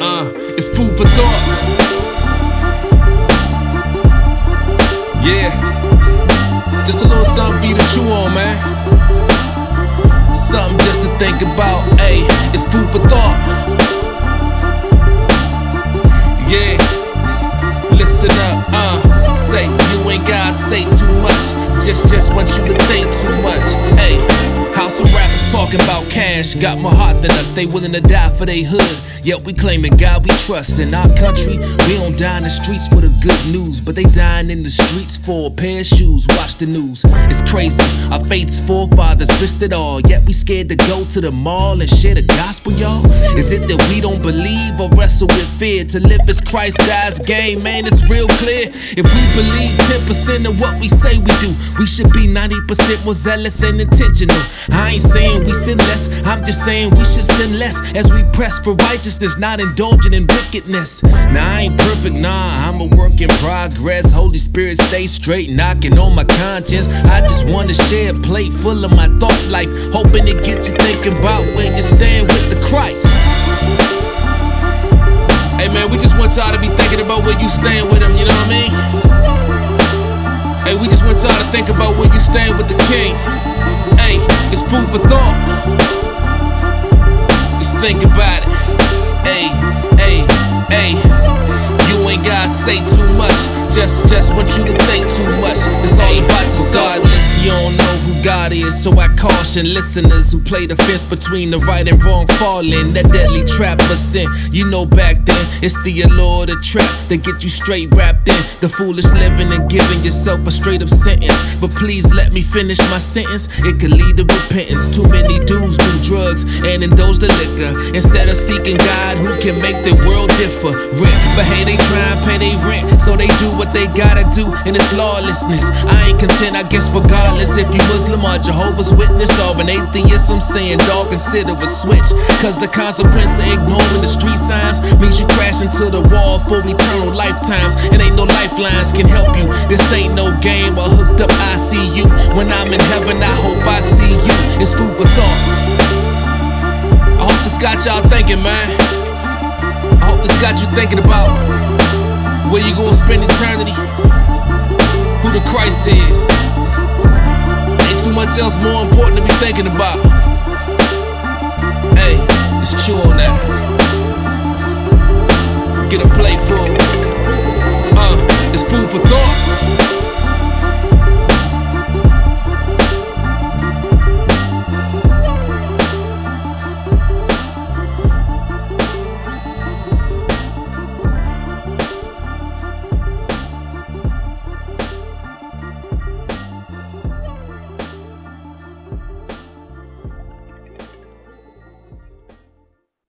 It's food for thought. Yeah, just a little something for you to chew on, man. Something just to think about. Ayy, it's food for thought. Yeah, listen up. Say you ain't gotta say too much. Just want you to think too much. Ayy, how some rappers talking about cash got more heart than us. They willing to die for they hood, yet we claiming God we trust. In our country, we don't die in the streets for the good news, but they dying in the streets for a pair of shoes. Watch the news, it's crazy. Our faith's forefathers risked it all, yet we scared to go to the mall and share the gospel, y'all. Is it that we don't believe or wrestle with fear? To live as Christ dies game, man, it's real clear. If we believe 10% of what we say we do, we should be 90% more zealous and intentional. I ain't saying we sin less, I'm just saying we should sin less as we press for righteousness, not indulging in wickedness. Now I ain't perfect, nah, I'm a work in progress. Holy Spirit stay straight, knocking on my conscience. I just wanna share a plate full of my thought life, hoping to get you thinking about where you stand with the Christ. Hey man, we just want y'all to be thinking about where you stand with him, you know what I mean? Hey, we just want y'all to think about where you stand with the King. Hey, it's food for thought. Just think about it. Hey, hey, hey. You ain't gotta say too much. Just want you to think too much. It's all about your God. You don't know who God is, so I caution listeners who play the fence between the right and wrong falling. That deadly trap of sin. You know back then, it's the allure of the trap that get you straight wrapped in the foolish living and giving yourself a straight up sentence. But please let me finish my sentence. It could lead to repentance. Too many dudes do drugs and indulge the liquor instead of seeking God who can make the world different. But hey, they try and pay their rent, so they do what they gotta do, and it's lawlessness. I ain't content, I guess, regardless if you Muslim or Jehovah's Witness or an atheist. I'm saying, dog, consider a switch, cause the consequence of ignoring the street signs means you crash into the wall for eternal lifetimes, and ain't no lifelines can help you. This ain't no game or hooked up ICU. When I'm in heaven, I hope I see you. It's food for thought. I hope this got y'all thinking, man. I hope this got you thinking about where you gonna spend eternity, who the Christ is. Ain't too much else more important to be thinking about.